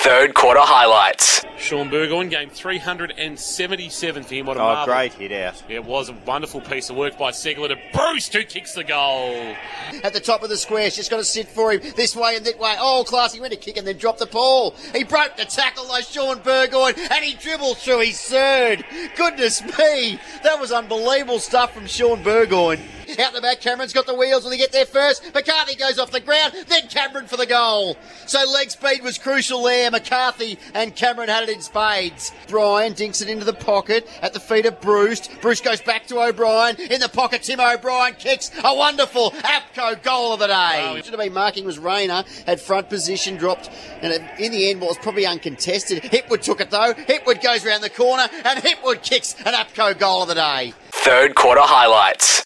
Third quarter highlights. Sean Burgoyne, game 377 for him. What a Oh, marvel. great hit out. It was a wonderful piece of work by Segler to Bruce, who kicks the goal. At the top of the square, she's got to sit for him this way and that way. Oh, class, he went to kick and then dropped the ball. He broke the tackle by Sean Burgoyne and he dribbled through his third. Goodness me, that was unbelievable stuff from Sean Burgoyne. Out the back, Cameron's got the wheels. Will he get there first? McCarthy goes off the ground, then Cameron for the goal. So leg speed was crucial there. McCarthy and Cameron had it in spades. Brian dinks it into the pocket at the feet of Bruce. Bruce goes back to O'Brien. In the pocket, Tim O'Brien kicks a wonderful APCO goal of the day. Should have been marking was Rayner, had front position, dropped, and in the end, was probably uncontested. Hipwood took it though. Hipwood goes round the corner, and Hipwood kicks an APCO goal of the day. Third quarter highlights.